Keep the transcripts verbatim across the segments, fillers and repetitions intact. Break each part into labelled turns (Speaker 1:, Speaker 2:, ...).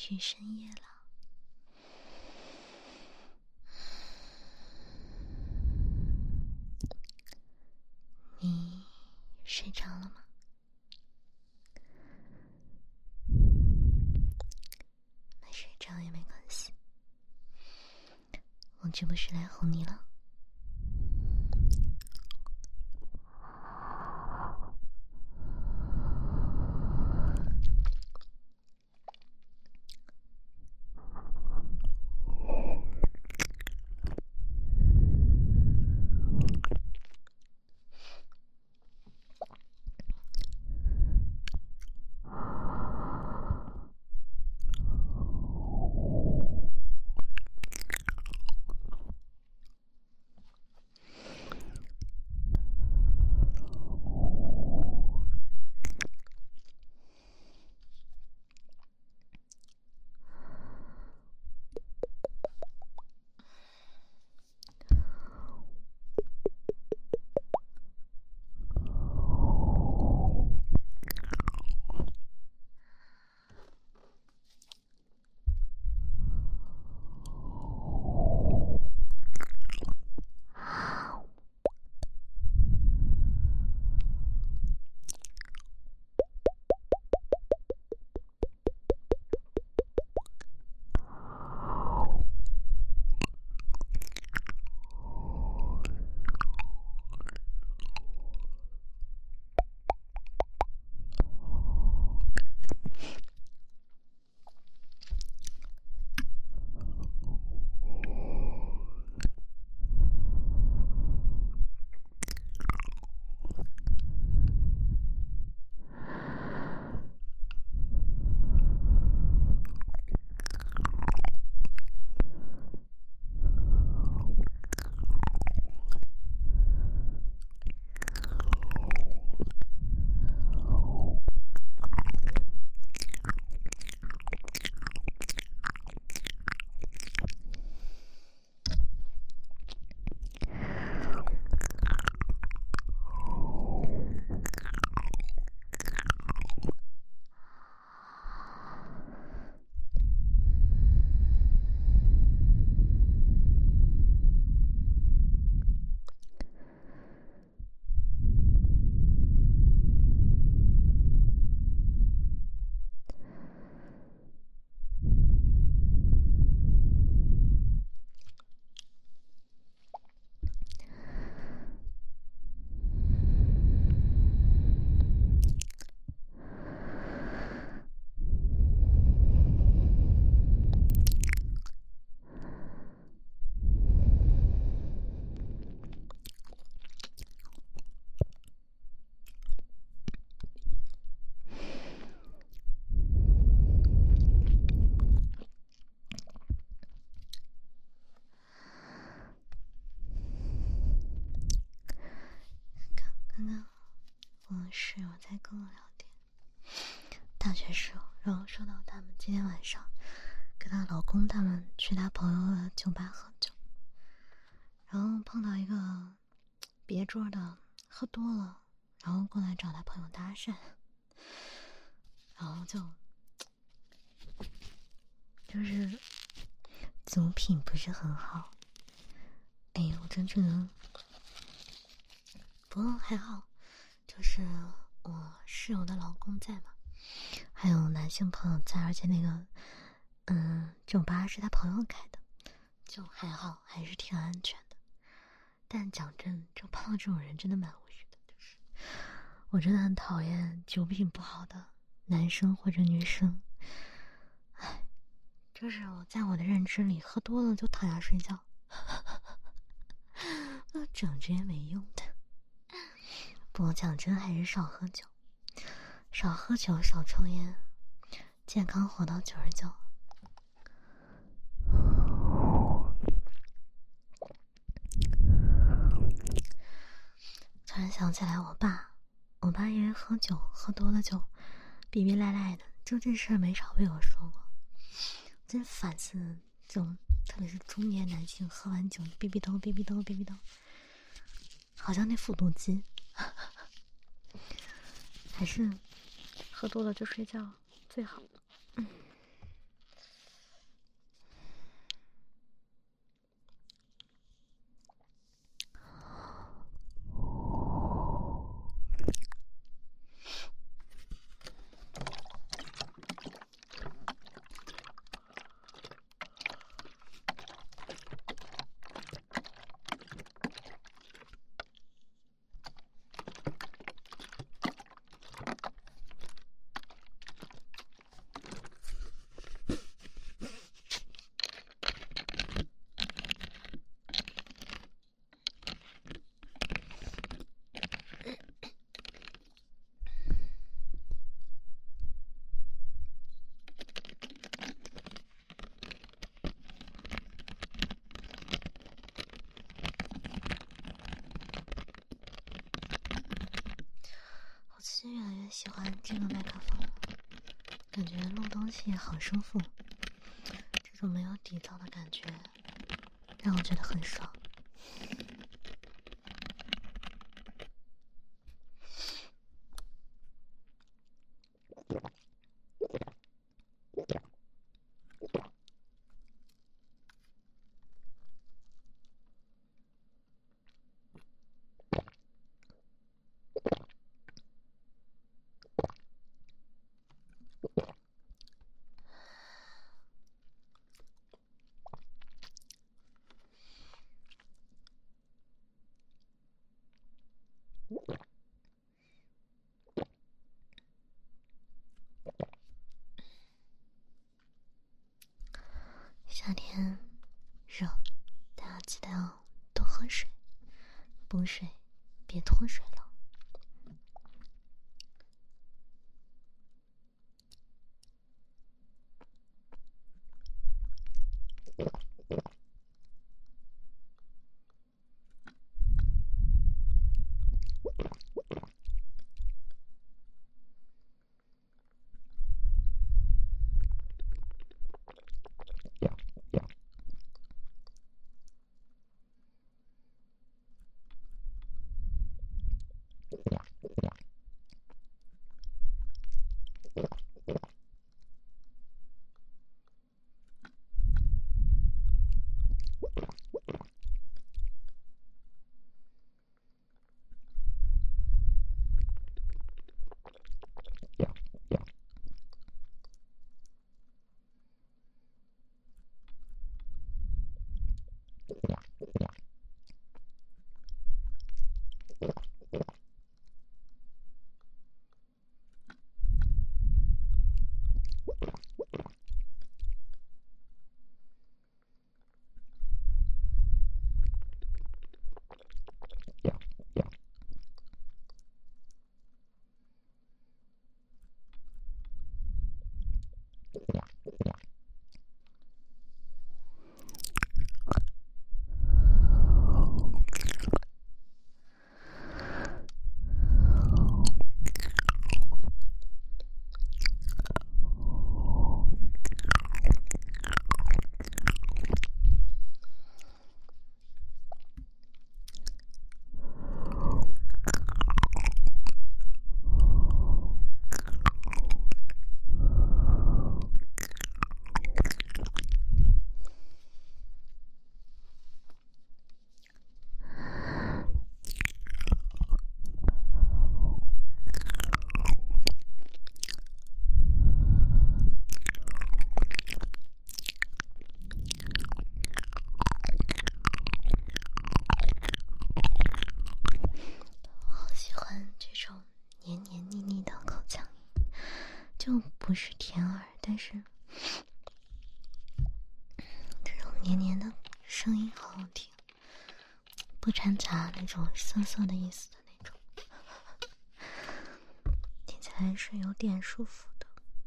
Speaker 1: 去深夜了。你睡着了吗？没睡着也没关系，我这不是来哄你了。刚刚我室友在跟我聊天，大学室友，然后说到他们今天晚上跟她老公他们去他朋友的酒吧喝酒，然后碰到一个别桌的喝多了，然后过来找他朋友搭讪，然后就就是酒品不是很好。哎呦，我真觉得，不过还好，就是我室友的老公在嘛，还有男性朋友在，而且那个嗯酒吧是他朋友开的，就还好，还是挺安全的。但讲真，就碰到这种人真的蛮无语的，就是我真的很讨厌酒品不好的男生或者女生。唉，就是我在我的认知里，喝多了就躺下睡觉，那整这些没用的。不过讲真，还是少喝酒，少喝酒，少抽烟，健康活到九十九。突然想起来我爸，我爸因为喝酒喝多了就逼逼赖赖的，就这事儿没少被我说过。真烦死这种，特别是中年男性喝完酒逼逼叨逼逼叨逼逼叨，好像那复读机。还是喝多了就睡觉最好。嗯， 喜欢这个麦克风，感觉录东西好舒服，这种没有底噪的感觉让我觉得很爽。夏天热，大家记得要多喝水，补水，别脱水了。不是甜耳，但是这种黏黏的声音好好听，不掺杂那种涩涩的意思的那种，听起来是有点舒服的。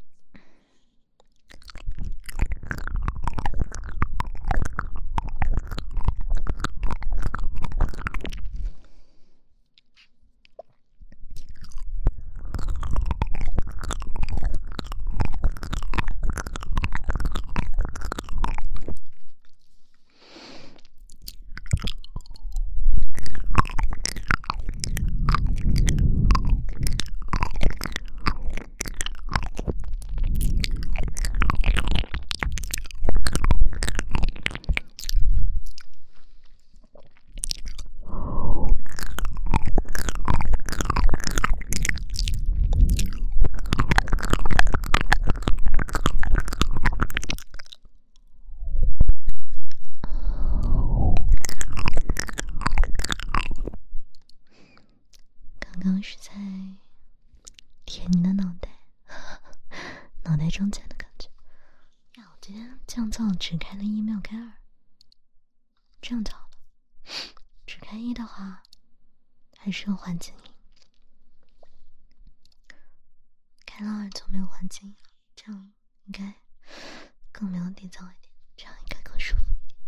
Speaker 1: 刚刚是在舔你的脑袋，脑袋中间的感觉。呀，我今天降噪只开了一，没有开二，这样就好了。只开一的话，还是有环境音；开了二就没有环境音了，这样应该更没有底噪一点，这样应该更舒服一点。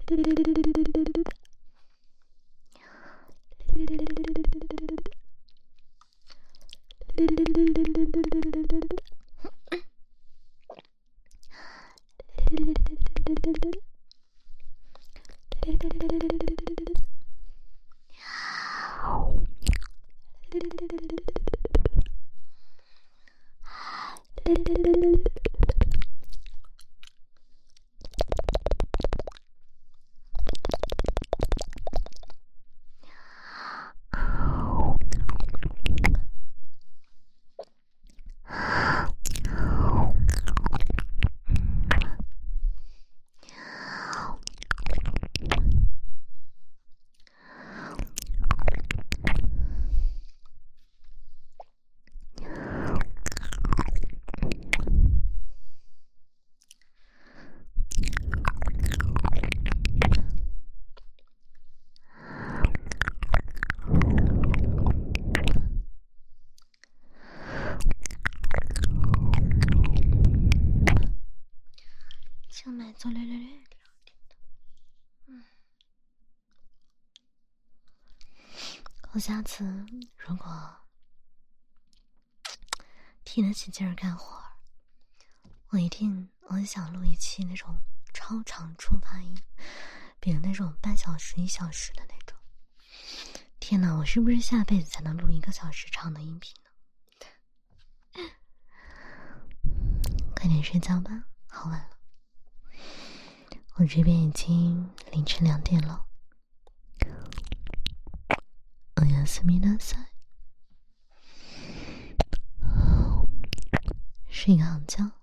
Speaker 1: 想买做略略略的，嗯，我下次如果提得起劲儿干活儿，我一定我想录一期那种超长触发音，比如那种半小时一小时的那种。天哪，我是不是下辈子才能录一个小时长的音频呢？快点睡觉吧，好晚了。我这边已经凌晨两点了。おやすみなさい，睡个好觉。